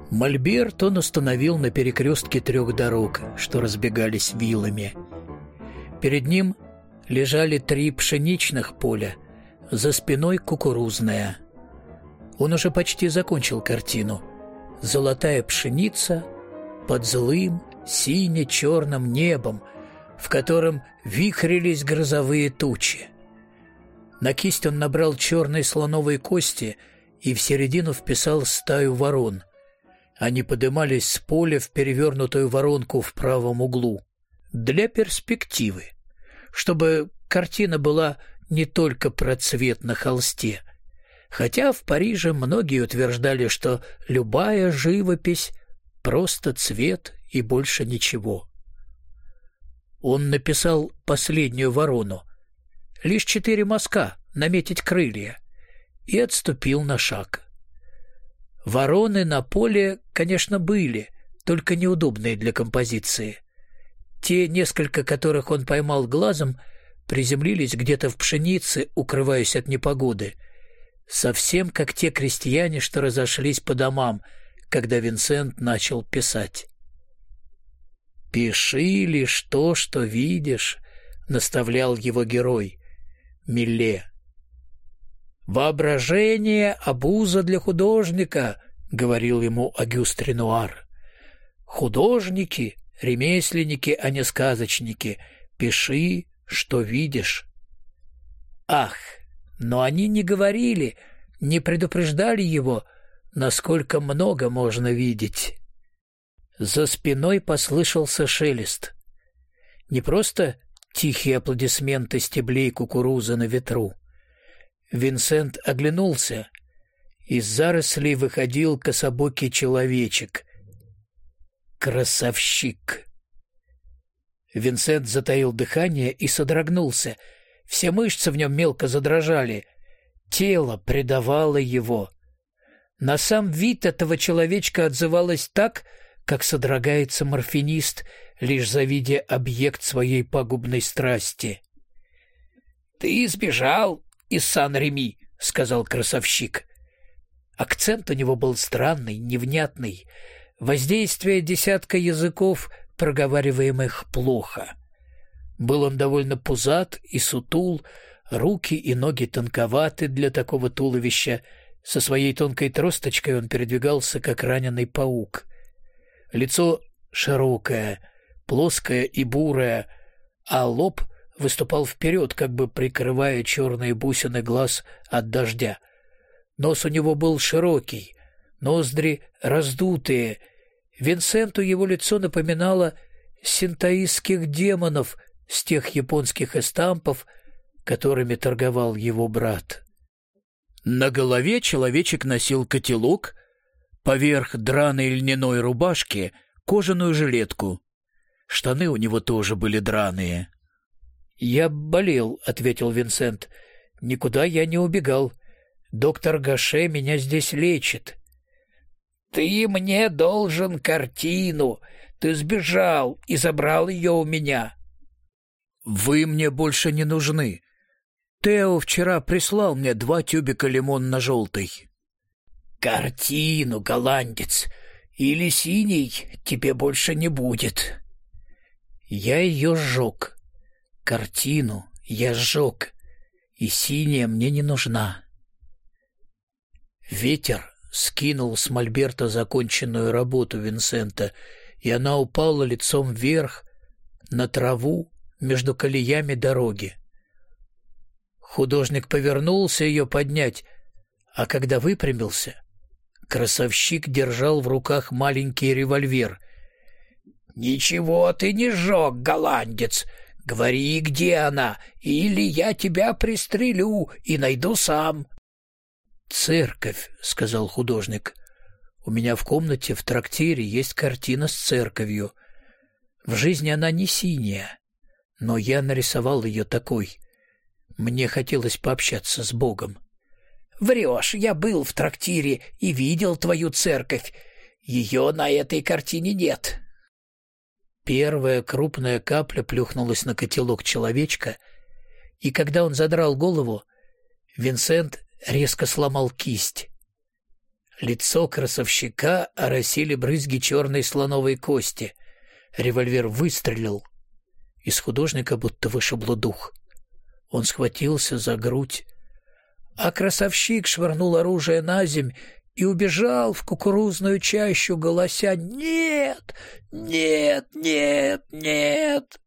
Мольберт он установил на перекрестке 3 дорог, что разбегались вилами. Перед ним лежали 3 пшеничных поля, за спиной кукурузное. Он уже почти закончил картину. Золотая пшеница под злым сине-черным небом, в котором вихрились грозовые тучи. На кисть он набрал черной слоновой кости и в середину вписал стаю ворон. Они подымались с поля в перевернутую воронку в правом углу. Для перспективы, чтобы картина была не только про цвет на холсте, хотя в Париже многие утверждали, что любая живопись — просто цвет и больше ничего. Он написал последнюю ворону, лишь 4 мазка наметить крылья, и отступил на шаг. Вороны на поле, конечно, были, только неудобные для композиции. Те несколько, которых он поймал глазом, приземлились где-то в пшенице, укрываясь от непогоды, совсем как те крестьяне, что разошлись по домам, когда Винсент начал писать. «Пиши лишь то, что видишь», — наставлял его герой, Милле. «Воображение — обуза для художника», — говорил ему Огюст Ренуар. «Художники, ремесленники, а не сказочники. Пиши, что видишь». Ах, но они не говорили, не предупреждали его, насколько много можно видеть. За спиной послышался шелест. Не просто тихие аплодисменты стеблей кукурузы на ветру. Винсент оглянулся. Из зарослей выходил кособокий человечек. Красавчик. Винсент затаил дыхание и содрогнулся. Все мышцы в нем мелко задрожали. Тело предавало его. На сам вид этого человечка отзывалось так, как содрогается морфинист, лишь завидя объект своей пагубной страсти. «Ты сбежал из Сан-Реми», — сказал красавчик. Акцент у него был странный, невнятный, воздействие десятка языков, проговариваемых плохо. Был он довольно пузат и сутул, руки и ноги тонковаты для такого туловища. Со своей тонкой тросточкой он передвигался, как раненый паук. Лицо широкое, плоское и бурое, а лоб выступал вперед, как бы прикрывая черные бусины глаз от дождя. Нос у него был широкий, ноздри раздутые. Винсенту его лицо напоминало синтоистских демонов с тех японских эстампов, которыми торговал его брат. На голове человечек носил котелок, поверх драной льняной рубашки кожаную жилетку. Штаны у него тоже были драные. «Я болел», — ответил Винсент. «Никуда я не убегал. Доктор Гаше меня здесь лечит». «Ты мне должен картину. Ты сбежал и забрал ее у меня». «Вы мне больше не нужны. Тео вчера прислал мне 2 тюбика лимонно-желтый». «Картину, голландец, или синий тебе больше не будет». «Я ее сжег. Картину я сжег, и синяя мне не нужна». Ветер скинул с мольберта законченную работу Винсента, и она упала лицом вверх на траву между колеями дороги. Художник повернулся ее поднять, а когда выпрямился, красавчик держал в руках маленький револьвер. «Ничего ты не сжег, голландец. Говори, где она, или я тебя пристрелю и найду сам». «Церковь», — сказал художник. «У меня в комнате в трактире есть картина с церковью. В жизни она не синяя, но я нарисовал ее такой. Мне хотелось пообщаться с Богом». «Врешь, я был в трактире и видел твою церковь. Ее на этой картине нет». Первая крупная капля плюхнулась на котелок человечка, и когда он задрал голову, Винсент резко сломал кисть. Лицо красовщика оросили брызги черной слоновой кости. Револьвер выстрелил. Из художника будто вышибло дух. Он схватился за грудь, а красовщик швырнул оружие на земь и убежал в кукурузную чащу, голося: «Нет! Нет! Нет! Нет!»